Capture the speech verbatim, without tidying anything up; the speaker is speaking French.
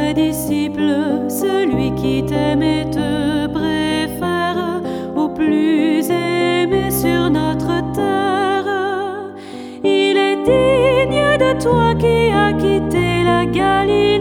vrai disciple, celui qui t'aime et te préfère au plus aimé sur notre terre. Il est digne de toi qui as quitté la Galilée